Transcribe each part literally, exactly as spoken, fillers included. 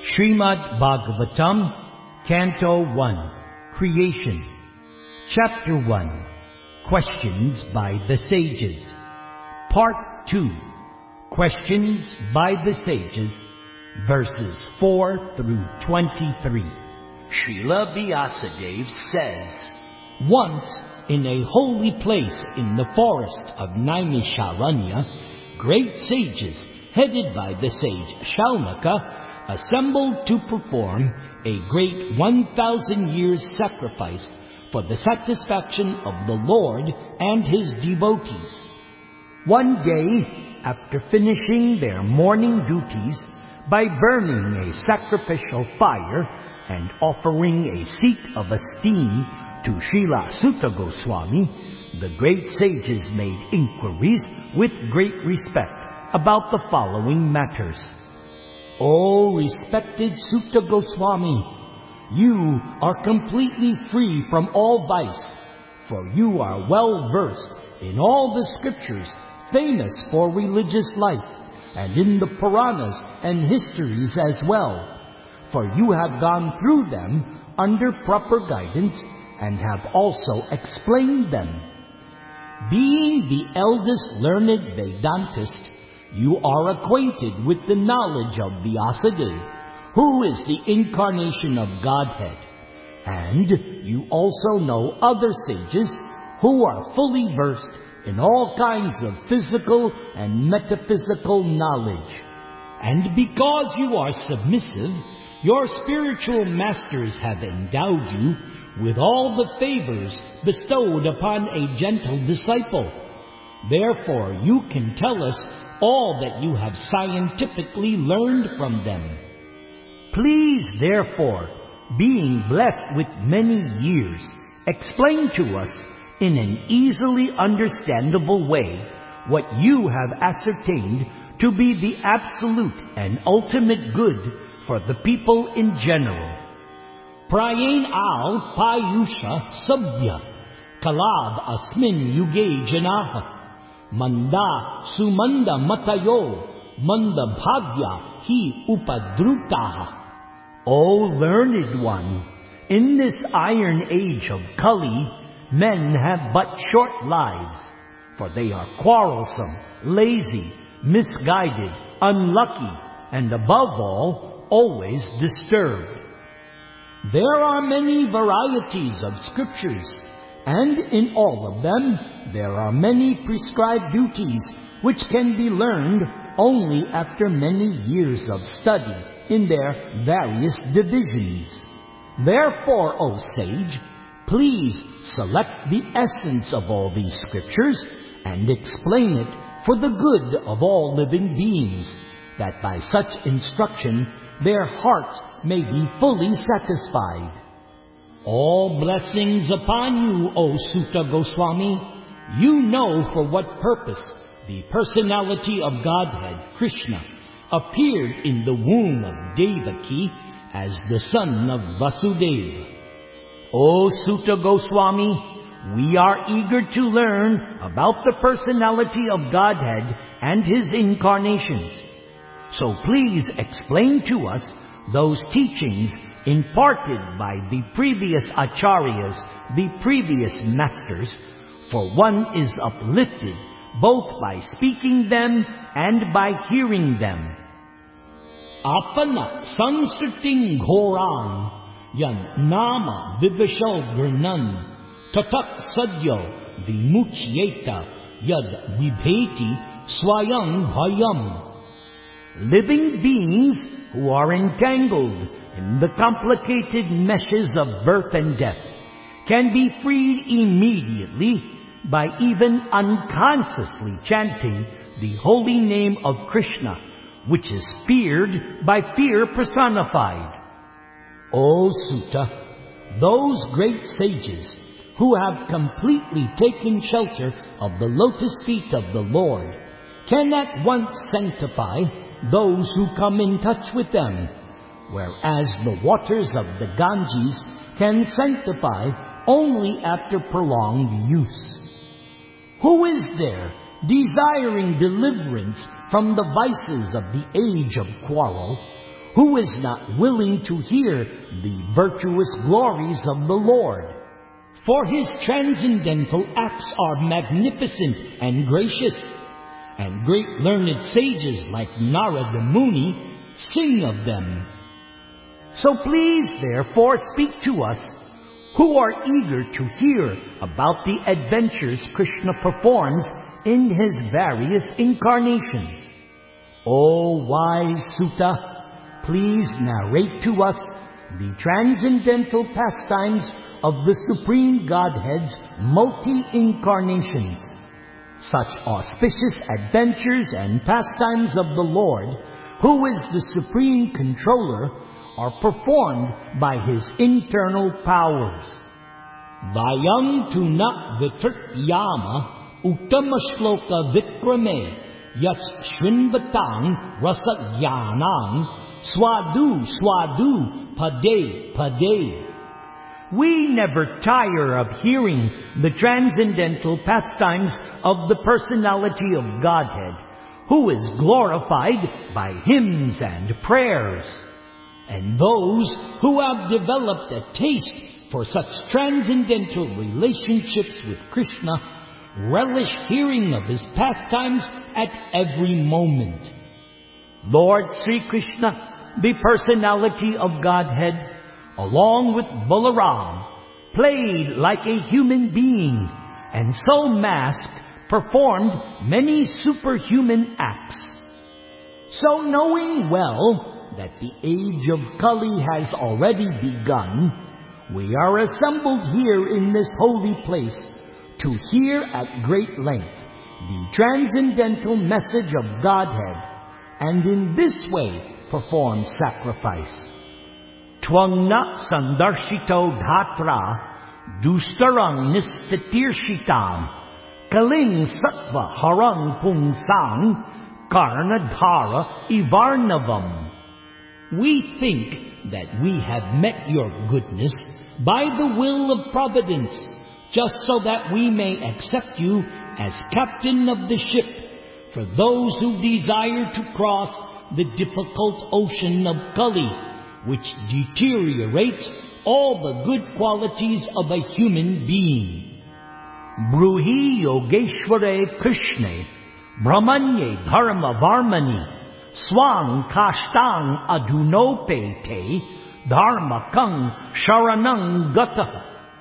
Srimad Bhagavatam, Canto one, Creation. Chapter one, Questions by the Sages. Part two, Questions by the Sages, verses four through twenty-three. Srila Vyasadeva says, once, in a holy place in the forest of Naimisharanya, great sages, headed by the sage Shaunaka, assembled to perform a great one thousand years sacrifice for the satisfaction of the Lord and His devotees. One day, after finishing their morning duties by burning a sacrificial fire and offering a seat of esteem to Srila Suta Goswami, the great sages made inquiries with great respect about the following matters. O respected Suta Goswami, you are completely free from all vice, for you are well versed in all the scriptures famous for religious life, and in the Puranas and histories as well, for you have gone through them under proper guidance and have also explained them. Being the eldest learned Vedantist, you are acquainted with the knowledge of Vyasadeva, who is the incarnation of Godhead, and you also know other sages who are fully versed in all kinds of physical and metaphysical knowledge. And because you are submissive, your spiritual masters have endowed you with all the favors bestowed upon a gentle disciple. Therefore, you can tell us all that you have scientifically learned from them. Please, therefore, being blessed with many years, explain to us in an easily understandable way what you have ascertained to be the absolute and ultimate good for the people in general. Prayen al payusha sabya kalab asmin yuge janaha manda sumanda matayo manda bhagya hi upadrutaha. O learned one, in this iron age of Kali, men have but short lives, for they are quarrelsome, lazy, misguided, unlucky, and above all, always disturbed. There are many varieties of scriptures, and in all of them there are many prescribed duties which can be learned only after many years of study in their various divisions. Therefore, O sage, please select the essence of all these scriptures and explain it for the good of all living beings, that by such instruction their hearts may be fully satisfied. All blessings upon you, O Suta Goswami. You know for what purpose the personality of Godhead, Krishna, appeared in the womb of Devaki as the son of Vasudeva. O Suta Goswami, we are eager to learn about the personality of Godhead and His incarnations. So please explain to us those teachings imparted by the previous acharyas, the previous masters, for one is uplifted both by speaking them and by hearing them. Apana sansriting ghoran yan nama vivishal grinan tatak sadyo vimuchyeta yad vibheti swayam bhayam. Living beings who are entangled in the complicated meshes of birth and death can be freed immediately by even unconsciously chanting the holy name of Krishna, which is feared by fear personified. O Suta, those great sages who have completely taken shelter of the lotus feet of the Lord can at once sanctify those who come in touch with them, whereas the waters of the Ganges can sanctify only after prolonged use. Who is there desiring deliverance from the vices of the age of quarrel, who is not willing to hear the virtuous glories of the Lord. For his transcendental acts are magnificent and gracious, and great learned sages like Narada Muni sing of them. So please, therefore, speak to us, who are eager to hear about the adventures Krishna performs in his various incarnations. O wise Sutta, please narrate to us the transcendental pastimes of the Supreme Godhead's multi-incarnations. Such auspicious adventures and pastimes of the Lord, who is the Supreme Controller, are performed by his internal powers. Vayam tu na vitrityama uttama shloka vikrame yat shrinvatang rasagyanang swadu swadu pade pade. We never tire of hearing the transcendental pastimes of the personality of Godhead, who is glorified by hymns and prayers. And those who have developed a taste for such transcendental relationships with Krishna relish hearing of his pastimes at every moment. Lord Sri Krishna, the personality of Godhead, along with Balaram, played like a human being, and so masked, performed many superhuman acts. So knowing well that the age of Kali has already begun, we are assembled here in this holy place to hear at great length the transcendental message of Godhead, and in this way perform sacrifice. Twangna sandarshito dhatra dustarang nisatirshitam kaling sattva harang pungsang karnadhara ivarnavam. We think that we have met your goodness by the will of providence, just so that we may accept you as captain of the ship for those who desire to cross the difficult ocean of Kali, which deteriorates all the good qualities of a human being. Bruhi Yogeshware Krishna Brahmanye Dharma Varmani Swang Kashtang Adunopete Dharma Kang Sharanang Gata.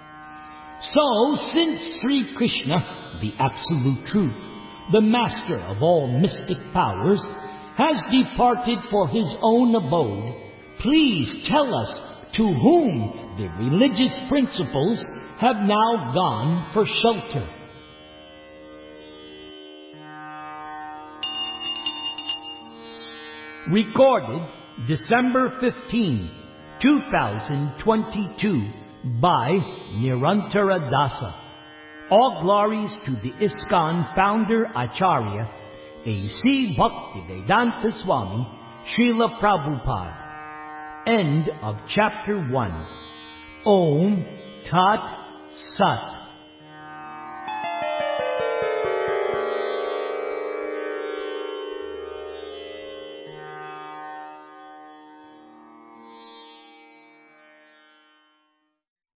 So, since Sri Krishna, the Absolute Truth, the Master of all mystic powers, has departed for his own abode, please tell us to whom the religious principles have now gone for shelter. Recorded December fifteenth, two thousand twenty-two by Nirantara Dasa. All glories to the ISKCON founder Acharya A C Bhaktivedanta Swami Srila Prabhupada. End of chapter one. Om Tat Sat.